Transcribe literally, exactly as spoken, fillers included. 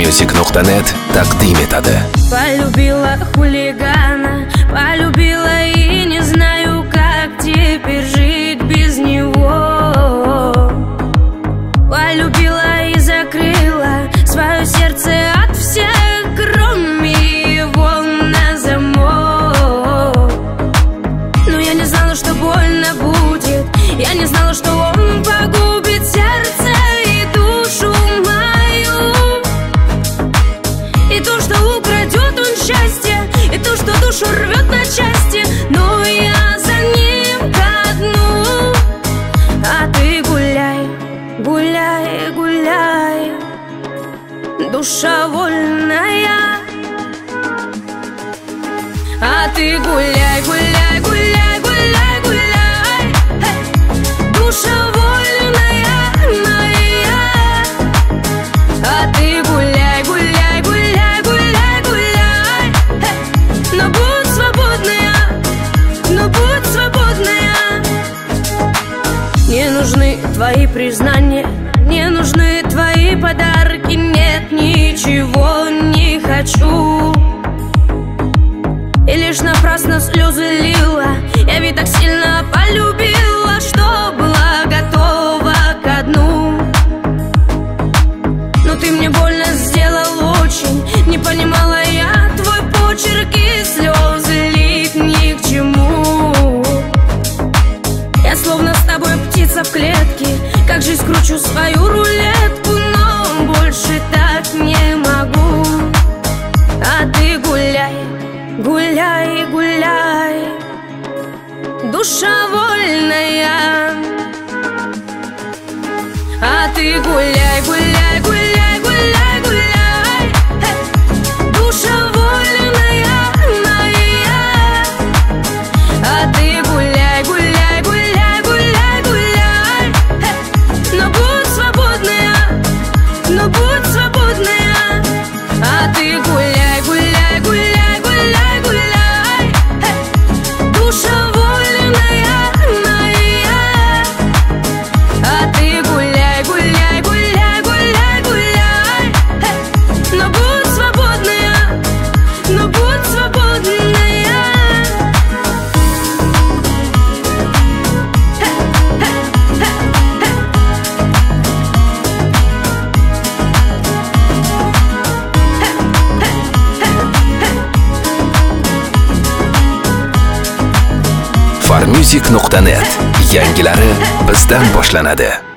farmusic nuqta net taqdim etadi. Полюбила хулигана, полюбила и не знаю, как теперь жить без него. Полюбила и закрыла свое сердце от всех, кроме его, на замок. Но я не знала, что больно будет, я не знала, что он погубит сердце и душу мою. И то, что украдет он счастье, и то, что душу рвет на части. Но я за ним ко дну. А ты гуляй, гуляй, гуляй, душа вольная. А ты гуляй, гуляй, гуляй, гуляй, гуляй, душа вольная моя. А ты гуляй, гуляй, гуляй, гуляй, гуляй, но будь свободная, но будь свободная. Не нужны твои признания, не нужны твои подарки, нет, ничего не хочу. И лишь напрасно слезы лила, я ведь так сильно полюбила, что была готова ко дну. Но ты мне больно сделал очень, не понимала я твой почерк, и слезы лить ни к чему. Я словно с тобой птица в клетке, как же скручу свою рулетку, но больше так не могу. А ты гуляй, гуляй, гуляй, душа вольная. А ты гуляй, гуляй, гуляй, гуляй, гуляй, душа вольная моя. А ты гуляй, гуляй, гуляй, гуляй, гуляй, но будь свободная, но будь свободная. А ты гуляй, гуляй, гуляй, гуляй, гуляй, душа вольная моя. А ты гуляй, гуляй, гуляй, гуляй, гуляй, но будь свободная, но будь свободная. farmusic nuqta net yangilari bizdan boshlanadi.